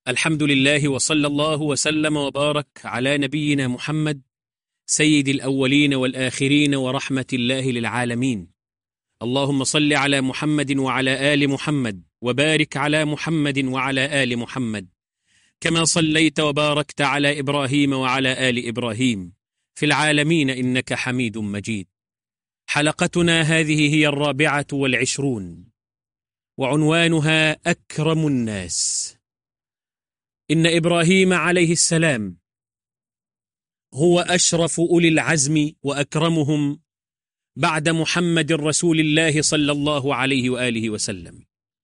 الحمد لله وصلى الله وسلم وبارك على نبينا محمد سيد الأولين والآخرين ورحمة الله للعالمين. اللهم صل على محمد وعلى آل محمد وبارك على محمد وعلى آل محمد كما صليت وباركت على إبراهيم وعلى آل إبراهيم في العالمين إنك حميد مجيد. حلقتنا هذه هي 24 وعنوانها أكرم الناس. إن إبراهيم عليه السلام هو أشرف أولي العزم وأكرمهم بعد محمد رسول الله صلى الله عليه وآله وسلم،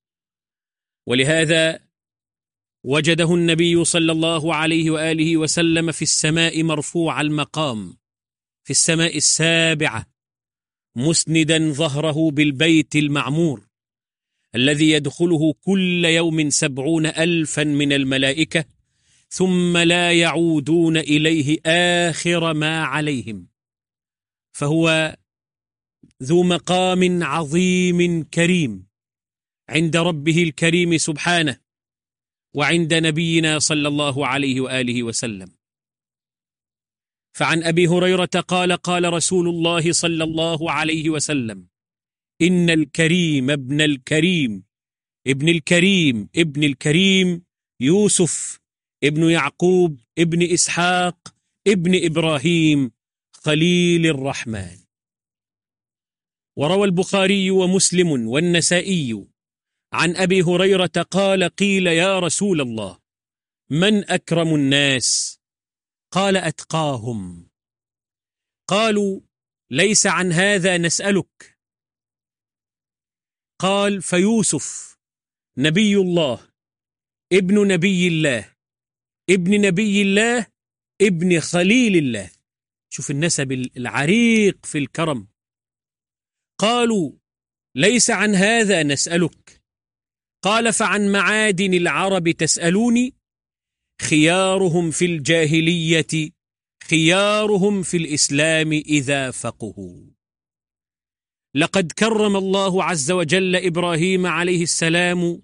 ولهذا وجده النبي صلى الله عليه وآله وسلم في السماء مرفوع المقام، في السماء السابعة، مسندا ظهره بالبيت المعمور الذي يدخله كل يوم 70,000 من الملائكة ثم لا يعودون إليه آخر ما عليهم، فهو ذو مقام عظيم كريم عند ربه الكريم سبحانه وعند نبينا صلى الله عليه وآله وسلم. فعن أبي هريرة قال قال رسول الله صلى الله عليه وسلم: إن الكريم ابن الكريم ابن الكريم ابن الكريم يوسف ابن يعقوب ابن إسحاق ابن إبراهيم خليل الرحمن. وروى البخاري ومسلم والنسائي عن أبي هريرة قال: قيل يا رسول الله من أكرم الناس؟ قال: أتقاهم. قالوا: ليس عن هذا نسألك. قال: فيوسف نبي الله ابن نبي الله ابن نبي الله ابن خليل الله. شوف النسب العريق في الكرم. قالوا: ليس عن هذا نسألك. قال: فعن معادن العرب تسألوني؟ خيارهم في الجاهلية خيارهم في الإسلام إذا فقهوا. لقد كرم الله عز وجل إبراهيم عليه السلام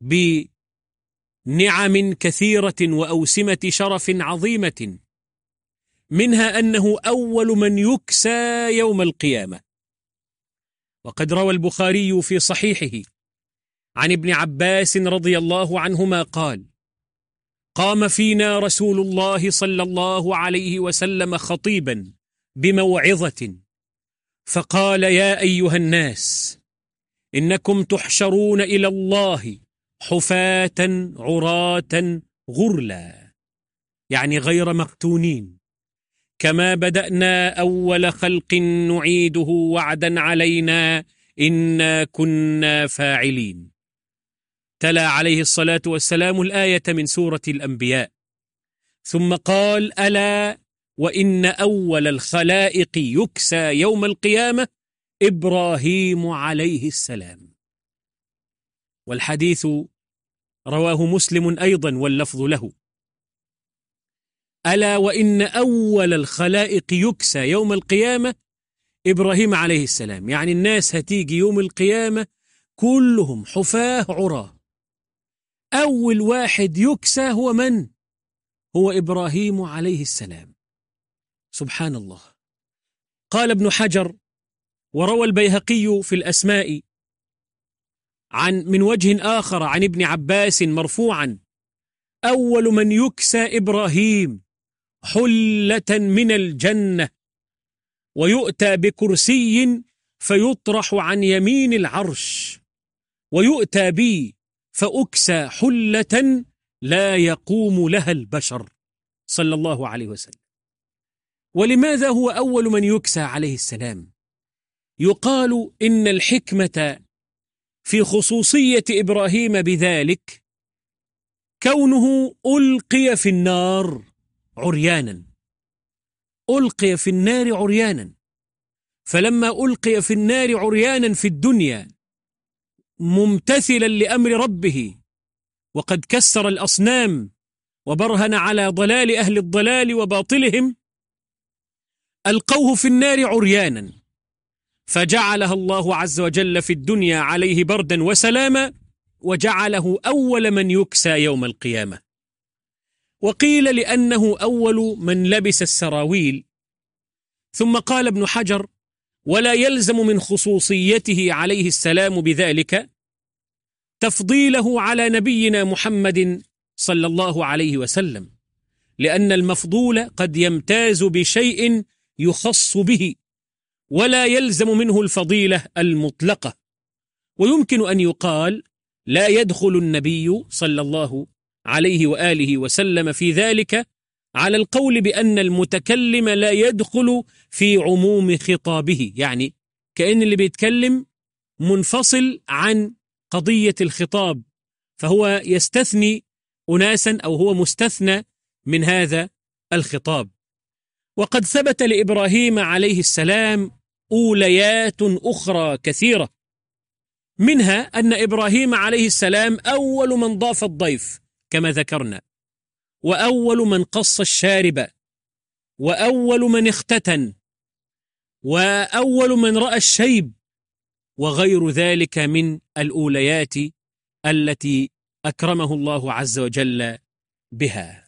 بنعم كثيرة وأوسمة شرف عظيمة، منها أنه أول من يكسى يوم القيامة. وقد روى البخاري في صحيحه عن ابن عباس رضي الله عنهما قال: قام فينا رسول الله صلى الله عليه وسلم خطيبا بموعظة فقال: يا أيها الناس، إنكم تحشرون إلى الله حفاة عراة غرلا، يعني غير مختونين، كما بدأنا أول خلق نعيده وعدا علينا إنا كنا فاعلين. تلا عليه الصلاة والسلام الآية من سورة الأنبياء، ثم قال: ألا وإن أول الخلائق يكسى يوم القيامة إبراهيم عليه السلام. والحديث رواه مسلم أيضا واللفظ له: ألا وإن أول الخلائق يكسى يوم القيامة إبراهيم عليه السلام. يعني الناس هتيجي يوم القيامة كلهم حفاة عراه، أول واحد يكسى هو من؟ هو إبراهيم عليه السلام. سبحان الله. قال ابن حجر: وروى البيهقي في الأسماء من وجه آخر عن ابن عباس مرفوعا: أول من يكسى إبراهيم حلة من الجنة، ويؤتى بكرسي فيطرح عن يمين العرش، ويؤتى بي فأكسى حلة لا يقوم لها البشر، صلى الله عليه وسلم. ولماذا هو أول من يكسى عليه السلام؟ يقال إن الحكمة في خصوصية إبراهيم بذلك كونه ألقي في النار عريانا، ألقي في النار عريانا، فلما ألقي في النار عريانا في الدنيا ممتثلا لأمر ربه، وقد كسر الأصنام وبرهن على ضلال أهل الضلال وباطلهم، ألقوه في النار عريانا، فجعلها الله عز وجل في الدنيا عليه بردا وسلاما، وجعله أول من يكسى يوم القيامة. وقيل لأنه أول من لبس السراويل. ثم قال ابن حجر: ولا يلزم من خصوصيته عليه السلام بذلك تفضيله على نبينا محمد صلى الله عليه وسلم، لأن المفضول قد يمتاز بشيء يخص به، ولا يلزم منه الفضيلة المطلقة. ويمكن أن يقال: لا يدخل النبي صلى الله عليه وآله وسلم في ذلك، على القول بأن المتكلم لا يدخل في عموم خطابه، يعني كأن اللي بيتكلم منفصل عن قضية الخطاب، فهو يستثني أناسا أو هو مستثنى من هذا الخطاب. وقد ثبت لإبراهيم عليه السلام أوليات أخرى كثيرة، منها أن إبراهيم عليه السلام أول من ضاف الضيف كما ذكرنا، وأول من قص الشارب، وأول من اختتن، وأول من رأى الشيب، وغير ذلك من الأوليات التي أكرمه الله عز وجل بها.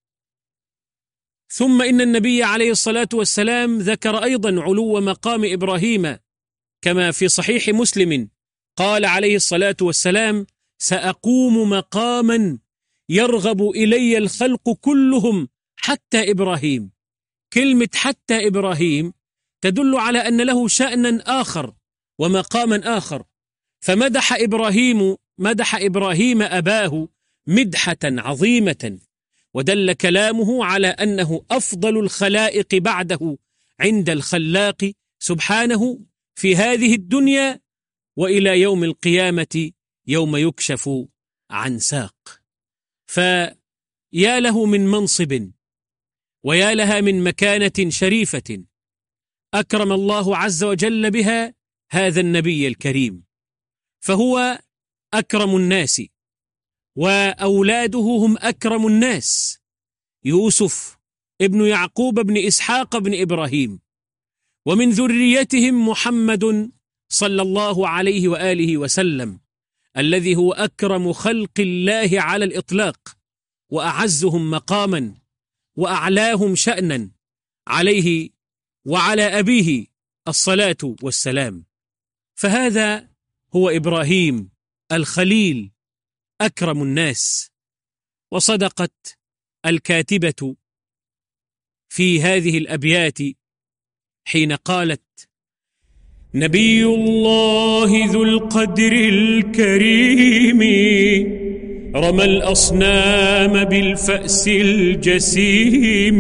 ثم إن النبي عليه الصلاة والسلام ذكر أيضا علو مقام إبراهيم كما في صحيح مسلم، قال عليه الصلاة والسلام: سأقوم مقاما يرغب إلي الخلق كلهم حتى إبراهيم. كلمة حتى إبراهيم تدل على أن له شأنا آخر ومقاما آخر، فمدح إبراهيم أباه مدحة عظيمة، ودل كلامه على أنه أفضل الخلائق بعده عند الخلاق سبحانه في هذه الدنيا وإلى يوم القيامة يوم يكشف عن ساق. فيا له من منصب ويا لها من مكانة شريفة أكرم الله عز وجل بها هذا النبي الكريم، فهو أكرم الناس، وأولاده هم أكرم الناس: يوسف ابن يعقوب بن إسحاق بن إبراهيم، ومن ذريتهم محمد صلى الله عليه وآله وسلم، الذي هو أكرم خلق الله على الإطلاق، وأعزهم مقاما وأعلاهم شأنا، عليه وعلى أبيه الصلاة والسلام. فهذا هو إبراهيم الخليل أكرم الناس. وصدقت الكاتبة في هذه الأبيات حين قالت: نبي الله ذو القدر الكريم رمى الأصنام بالفأس الجسيم،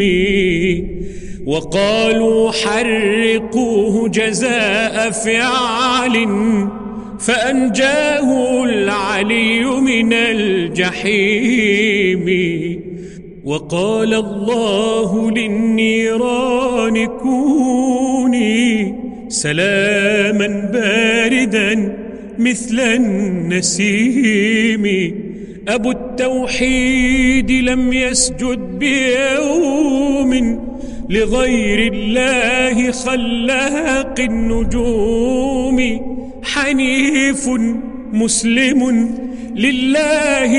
وقالوا حرقوه جزاء فعال، فأنجاه العلي من الجحيم. وقال الله للنيران كوني سلاما باردا مثل النسيم. أبو التوحيد لم يسجد بيوم لغير الله خلاق النجوم، حنيف مسلم لله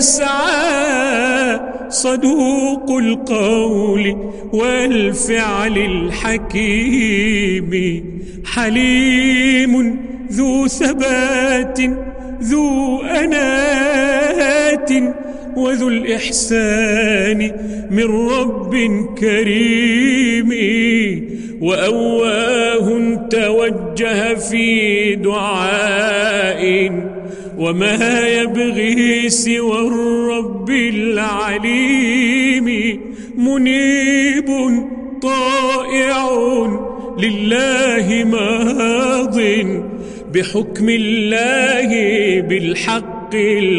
يسعى، صدوق القول والفعل الحكيم، حليم ذو ثبات ذو أنات، وذو الإحسان من رب كريم، وأواه توجه في دعاء، وما يبغي سوى الرب العليم، منيب طائع لله ماض، بحكم الله بالحق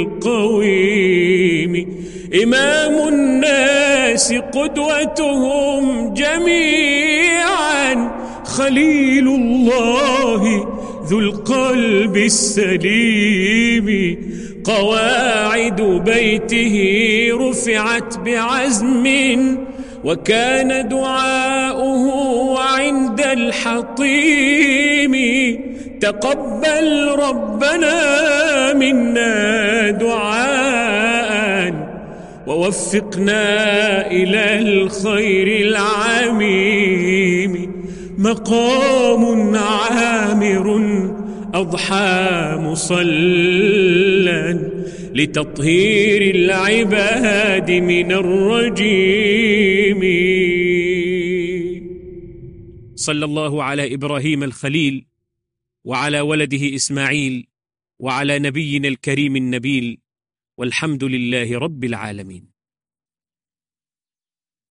القويم، إمام الناس قدوتهم جميعا، خليل الله ذو القلب السليم، قواعد بيته رفعت بعزم، وكان دعاؤه عند الحطيم، تقبل ربنا منا دعاء، ووفقنا إلى الخير العميم. مقام عامر أضحى مصلى لتطهير العباد من الرجيم. صلى الله على إبراهيم الخليل وعلى ولده إسماعيل وعلى نبينا الكريم النبيل، والحمد لله رب العالمين.